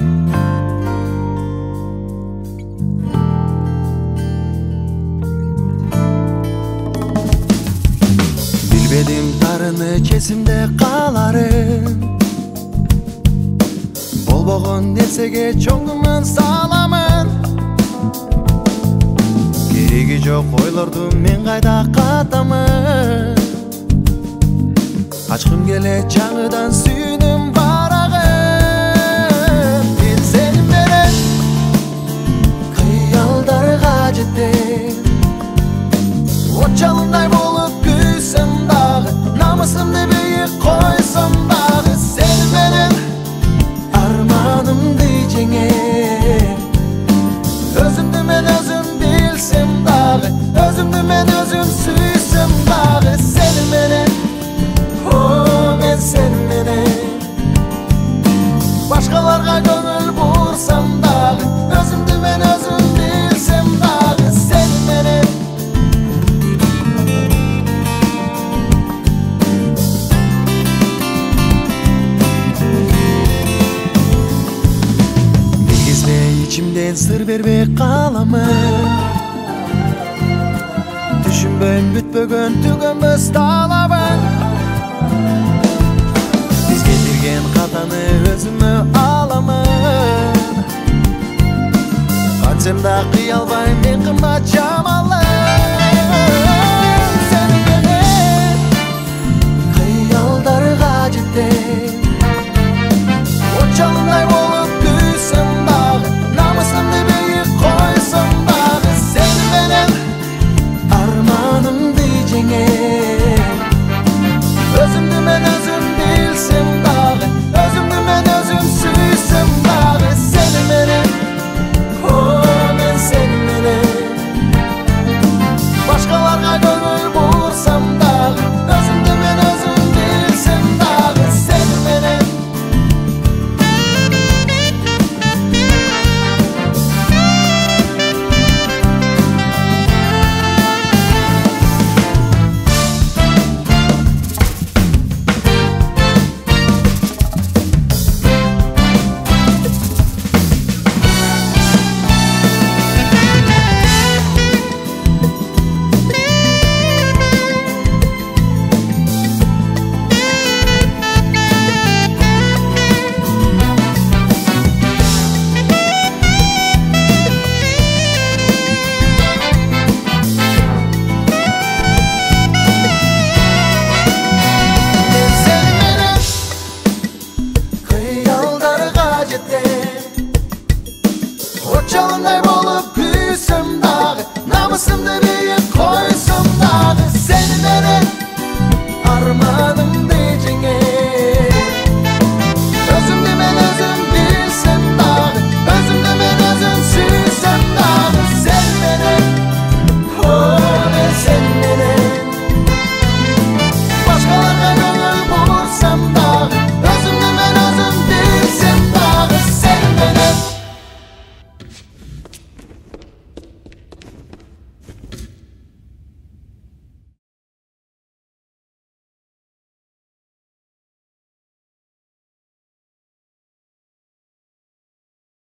Bilbedim tarını kesimde kalarım. Bolboğun nersege çoğundan sağlamın. Keregi жоқ ойлорду мен кайда катамын. Ачкым келет жаңыдан сүйүнүм барагын. Мен сени менен кыялдарга жетем. От жалындай болуп күйсөм дагы, намысымды бийик койсом дагы, сени менен арманымды жеңем. Өзүмдү мен өзүм билсем дагы, өзүмдү мен өзүм сүйсөм дагы, сени менен, о мен сени менен. Башкаларга көңүл бурсам дагы, өзүмдү мен өзүм билсем дагы, сени менен. İçimden sır berbe kalamın. Düşünböym bütbөгөн tügөнбөс талабын. Бизге берген катаны өзүмө аламын. Кантсем да кый албайм мен кымбат жамалым. Сени менен кыялдарга жетем. От жалындай болуп күйсөм дагы, намысымды бийик койсом дагы, сени менен арманымды жеңем. Өзүмдү мен өзүм билсем дагы, өзүмдү мен өзүм сүйсөм дагы, сени менен, о мен сени менен. Башкаларга көңүл бурсам дагы, өзүмдү мен өзүм билсем дагы, сени менен. От жалындай